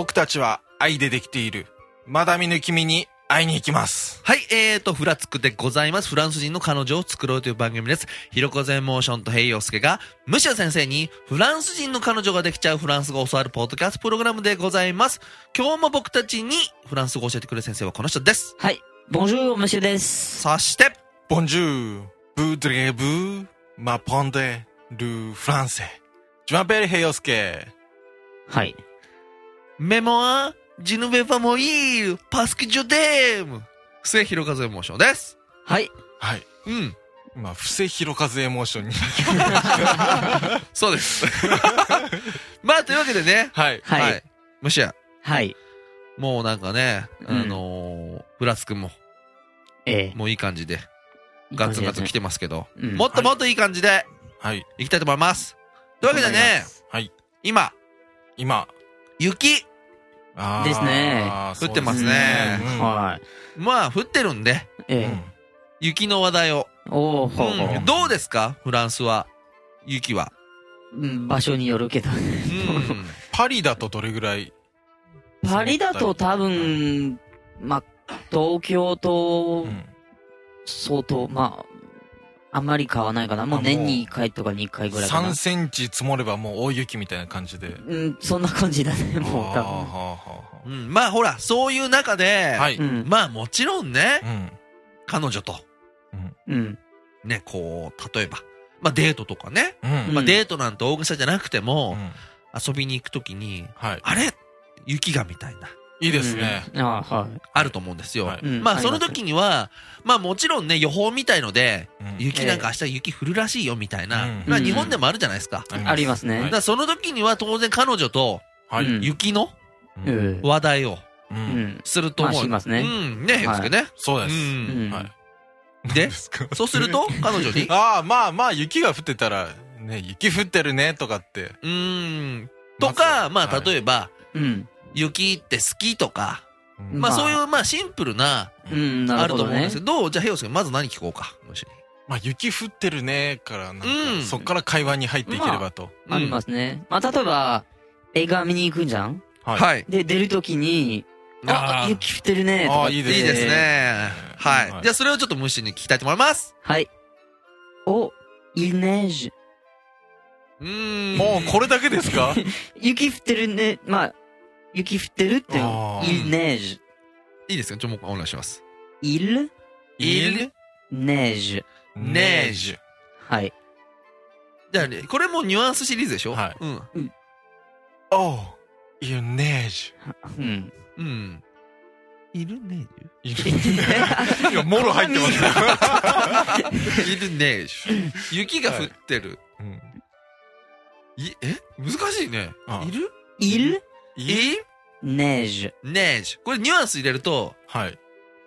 僕たちは愛でできている。まだ見ぬ君に会いに行きます。 はい、フラつくでございます。フランス人の彼女を作ろうという番組です。ひろこぜモーションとヘイヨウスケが、ムシア先生にフランス人の彼女ができちゃうフランス語を教わるポッドキャストプログラムでございます。今日も僕たちにフランス語を教えてくれる先生はこの人です。 はい。Bonjour, monsieur です。 そして、 Bonjour, voudrez-vous m'apprendre le français? Je m'appelle Heyosuke. はい。 メモは、ジヌベファモイール、パスキジョデーム。布施ひろかずエモーションです。 はい。 はい。 うん。 今、布施ひろかずエモーションに。 そうです。まあ、というわけでね。 はい。 はい。 むしや。 はい。 もうなんかね、フラツくんも。もういい感じで、ガツンガツン来てますけど、もっともっといい感じで、 はい。 行きたいと思います。というわけでね、 はい。 今、雪ですね。 降ってますね。 はい。 まあ、降ってるんで、雪の話題を。 おー、 どうですかフランスは。雪は。 場所によるけど。 パリだとどれぐらい？ パリだと多分、まあ、東京と、相当、まあ、あんまり買わないかな。もう年に1回とか2回ぐらいかな。 3センチ積もればもう大雪みたいな感じで。 そんな感じだね、もう多分。まあほら、そういう中で、まあもちろんね、彼女と、ね、こう、例えば、まあデートとかね、まあデートなんて大げさじゃなくても、遊びに行くときに、あれ雪がみたいな。 いいですね。 あると思うんですよ。まあその時には、まあもちろんね、予報みたいので、雪なんか明日雪降るらしいよみたいな、まあ日本でもあるじゃないですか。 ありますね。 だからその時には当然彼女と、雪の話題をすると思う。 しますね。 ね、よすけね。 そうです。 で、そうすると彼女にまあ雪が降ってたら、ね、雪降ってるねとかって。 とか、まあ例えば、雪って好きとか、まあそういうまあシンプルな、あると思うんですけど、じゃあヘヨスケまず何聞こうか。 まあ雪降ってるねからなんか、そっから会話に入っていければと。 ありますね。まあ例えば、映画見に行くんじゃん？ はい。 で、出るときに、雪降ってるねとか。 いいですね。はい。じゃあそれをちょっと虫に聞きたいと思います。 はい。il neige。 もうこれだけですか？ 雪降ってるね。まあ、雪降ってるっていう。il neige。 いいですか？ちょっとお願いします。 il neige。 neige。 はい。 じゃあね、これもニュアンスシリーズでしょ？ はい。il neige。 il neige？ いや、もろ入ってますね。 il neige。雪が降ってる。難しいね。 il neige。 neige。これニュアンス入れると、 はい。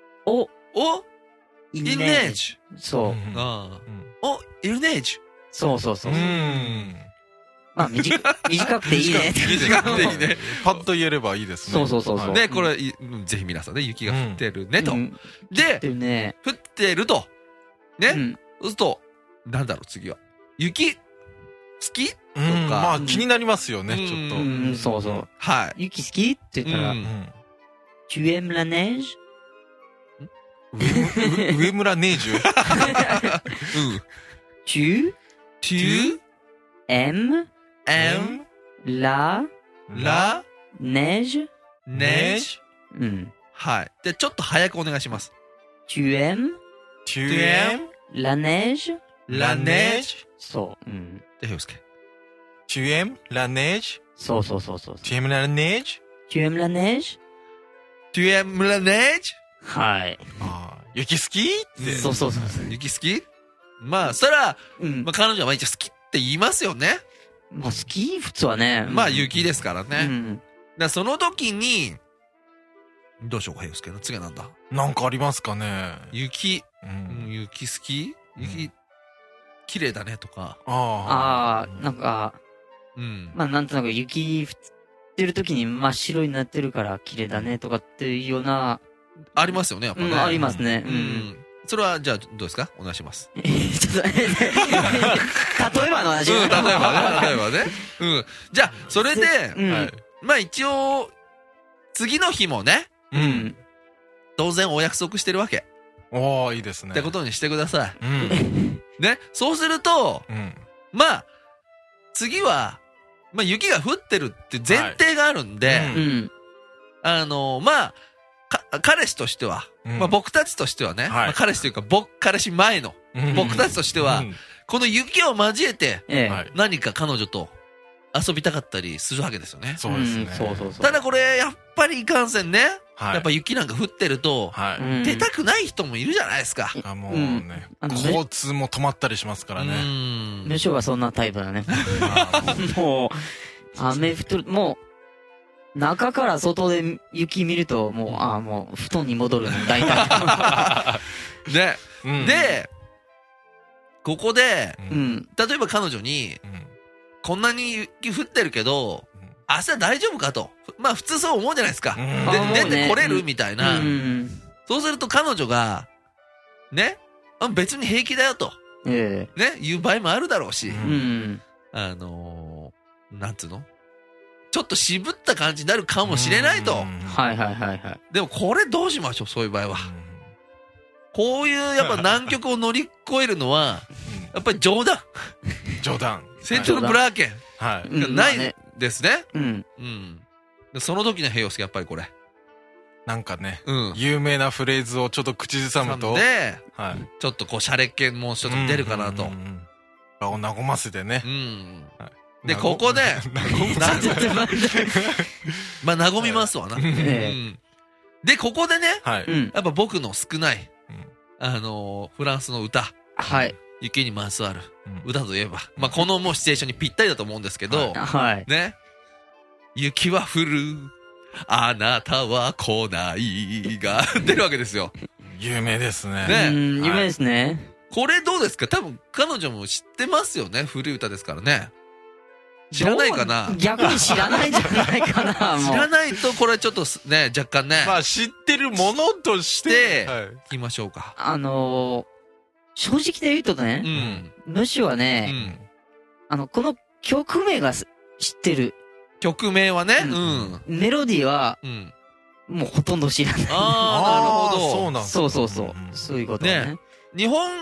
il neige。 そう。 il neige。 そう。まあ、短くていいね。 短くていいね。 パッと言えればいいですね。 そう。 ね、これ、ぜひ皆さんね、雪が降ってるねと。で、降ってると。ね。そうすると、なんだろう、次は。雪好きとか。 まあ気になりますよね、ちょっと。 そう。 はい。 雪好きって言ったら、tu aimes la neige？ 上村ネージュ tu aimes la neige？ はい。で、ちょっと早くお願いします。 tu aimes la neige？ そう。 で、ヘヨスケ。 tu aimes la neige？ そう。 tu aimes la neige？ tu aimes la neige？ tu aimes la neige？ はい。 雪好きって。 そう。 雪好き？まあ、そしたら、まあ彼女は毎日好きって言いますよね。 まあ好き普通はね。 まあ雪ですからね。だその時に、どうしようか、ヘヨスケの次はなんだ？ なんかありますかね？ 雪好き？雪、綺麗だねとか。 なんか、まあなんとなく雪降ってる時に真っ白になってるから綺麗だねとかっていうような。 ありますよね、やっぱね。 ありますね。 それは、じゃあ、どうですか？お願いします。 ちょっと、例えばの話。 例えばね。じゃあ、それで、まあ一応、 次の日もね、 うん。 当然お約束してるわけ。 おー、いいですね。 ってことにしてください。 うん。 ね、そうすると、 うん。 まあ、次は、まあ雪が降ってるって前提があるんで、 はい、うん。 まあ、彼氏としては、うん、まあ僕たちとしてはね、はい、まあ彼氏というか彼氏前の、僕たちとしては、うん、この雪を交えて、何か彼女と遊びたかったりするわけですよね。 そうですね。 ただこれ、やっぱりいかんせんね、はい、やっぱ雪なんか降ってると、はい、出たくない人もいるじゃないですか。 もうね、交通も止まったりしますからね。 むしろはそんなタイプだね。もう、雨降ってる、もう、中から外で雪見ると、もう、もう、布団に戻るの、大体。 ね、うん。で、ここで、うん、例えば彼女に、うん、こんなに雪降ってるけど、明日大丈夫かと。まあ普通そう思うじゃないですか。で、出てこれるみたいな。そうすると彼女が、ね、別に平気だよと。ね、言う場合もあるだろうし。なんつうの？ちょっと渋った感じになるかもしれないと。 はいはいはいはい。 でもこれどうしましょう、そういう場合は。こういうやっぱ難局を乗り越えるのは、やっぱり冗談。 冗談。 セントルブラーケン。 はい。 ないですね。 うん。 うん。その時の平洋介やっぱりこれ。 なんかね、有名なフレーズをちょっと口ずさむと。 で、はい。ちょっとこう、シャレっ気もちょっと出るかなと。 場を和ませてね。 うん。で、ここで、まあ、和みますわな。で、ここでね、やっぱ僕の少ない、フランスの歌。 はい。 雪にまつわる歌といえば、まあ、このもうシチュエーションにぴったりだと思うんですけど、 はい。 ね。雪は降る、あなたは来ないが出るわけですよ。 有名ですね。 ね。有名ですね。 これどうですか？多分彼女も知ってますよね。古い歌ですからね。知らないかな？ 逆に知らないんじゃないかな。 知らないとこれちょっとね、若干ね。 まあ知ってるものとして、 聞きましょうか。 正直で言うとね、むしはね、この曲名が知ってる。 曲名はね、 メロディーは、もうほとんど知らない。 ああ、なるほど。 そうなんそうそうそう。そういうことね。 日本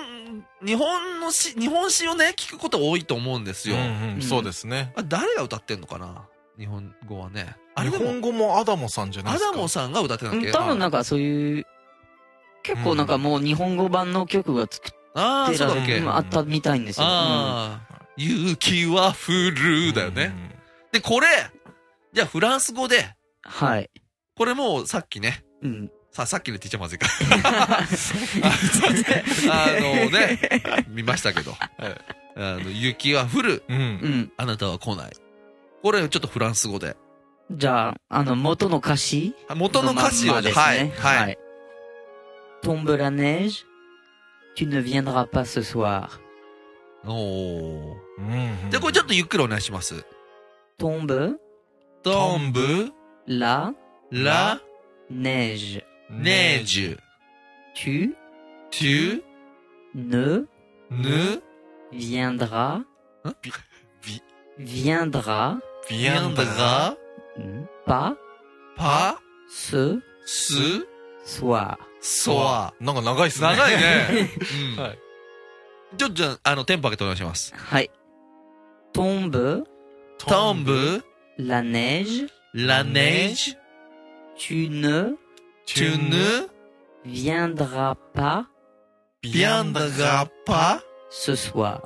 詩をね、聞くこと多いと思うんですよ。 そうですね。 誰が歌ってんのかな？日本語はね。 日本語もアダモさんじゃないですか。 アダモさんが歌ってたっけ？ 多分なんかそういう、結構なんかもう日本語版の曲が作ってそうだっけ？ あったみたいんですよ。 雪は降るだよね。で、これ、じゃあフランス語で。 はい。 これもうさっきね。さっきのって言っちゃまずいか。ね、見ましたけど。雪は降る。あなたは来ない。これちょっとフランス語で。 じゃあ、元の歌詞元の歌詞をですね。はい。 Tombe la neige, tu ne viendras pas ce soir. じゃあこれちょっとゆっくりお願いします。 Tombe la neige. Neige. Tu ne viendras pas ce soir. なんか長いっすね。 長いね。ちょっとテンポ上げてお願いします。 はい。Tombe la neige. Tu ne viendras pas ce soir.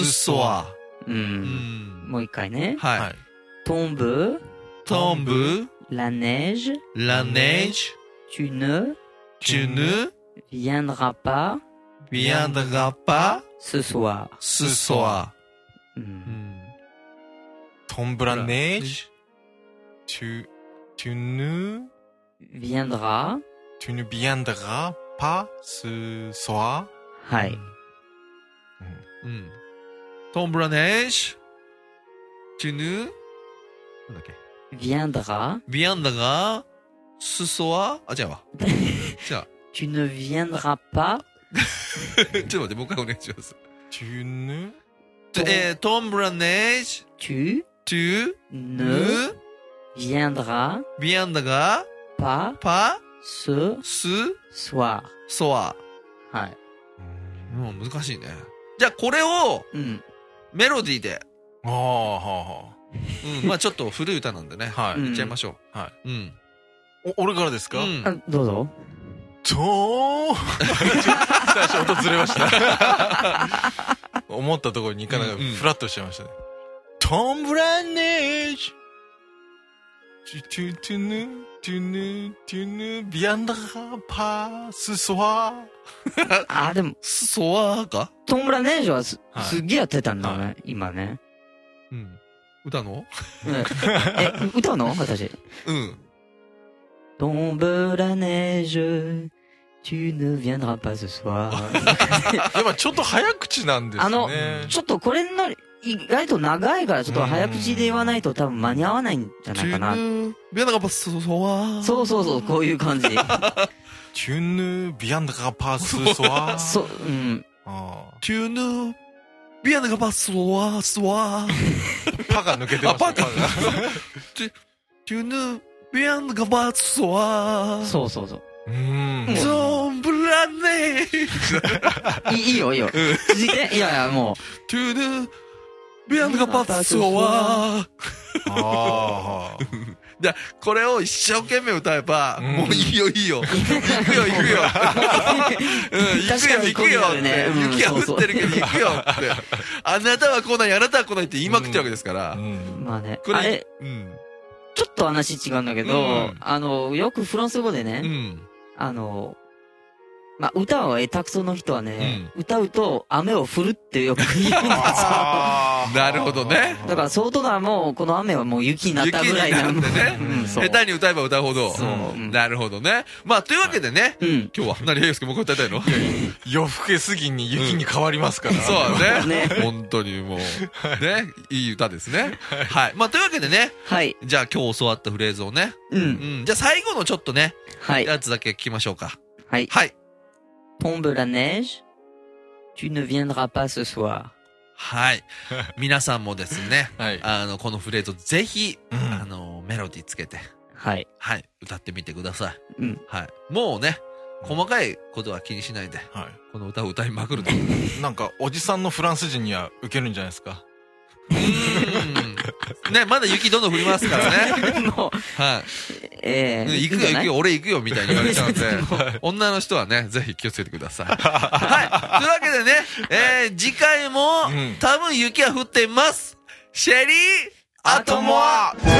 もう一回ね。 はい。 Tombe la neige. Tu ne viendras pas ce soir. Tombe la neige. Tu ne viendras pas ce soir. はい。 Tombe la neige. Tu ne なんだっけ viendras ce soir. 違うわ。じゃあ。 Tu ne viendras pas. ちょっと待って、もう一回お願いします。 Tu ne Tombe la neige. Tu ne viendra pas ce soir. はい。 もう難しいね。じゃあこれを、メロディーで。まあちょっと古い歌なんでね。はい。いっちゃいましょう。はい。 俺からですか？ どうぞ。 最初音ずれました。思ったところに行かないからフラッとしちゃいましたね。トンブラネージトゥトゥヌトゥヌトゥヌビアンダパスソワー。でもスソワーかトンブラネージはすげえやってたんだね、今ね。 歌の？ 歌うの？私。トンブラネージュTu ne viendras pas ce soir. やっぱちょっと早口なんですね。 ちょっとこれの意外と長いからちょっと早口で言わないと多分間に合わないんじゃないかな。 Tu ne viendras pas ce soir. そう、こういう感じ。 Tu ne viendras pas ce soir. そう、 Tu ne viendras pas ce soir. パが抜けてます。パが。 Tu ne viendras pas ce soir. そう。 ゾンブラネーいいよ。続いて、いや、もう。 トゥーヌ、ビアンドガパッソワー。じゃこれを一生懸命歌えば、もういいよ。行くよ。行くよって。雪が降ってるけど行くよって。あなたは来ない、あなたは来ないって言いまくってるわけですから。 まあね。あれ、ちょっと話違うんだけど、よくフランス語でね、まあ、歌は下手くその人はね、歌うと雨を降るってよく言うんですよ。 なるほどね。 だから相当だ、もうこの雨はもう雪になったぐらいなんでね。 下手に歌えば歌うほど。なるほどね。まあ、というわけでね、今日は、何、平介もう一回歌いたいの？ 夜更けすぎに雪に変わりますから。 そうだね。本当にもう、ね、いい歌ですね。はい。まあ、というわけでね、じゃあ今日教わったフレーズをね、じゃあ最後のちょっとね、やつだけ聞きましょうか。 はい。Tombe la neige, tu ne viendras pas ce soir. はい。皆さんもですね、このフレーズをぜひ、メロディーつけて、歌ってみてください。はい。もうね、細かいことは気にしないで、この歌を歌いまくると。 なんか、おじさんのフランス人には受けるんじゃないですか。 ね、まだ雪どんどん降りますからね。もう。はい。行くよ、俺行くよ、みたいに言われちゃうんで、女の人はね、ぜひ気をつけてください。はい。というわけでね、次回も、多分雪は降っています。シェリー、アトモア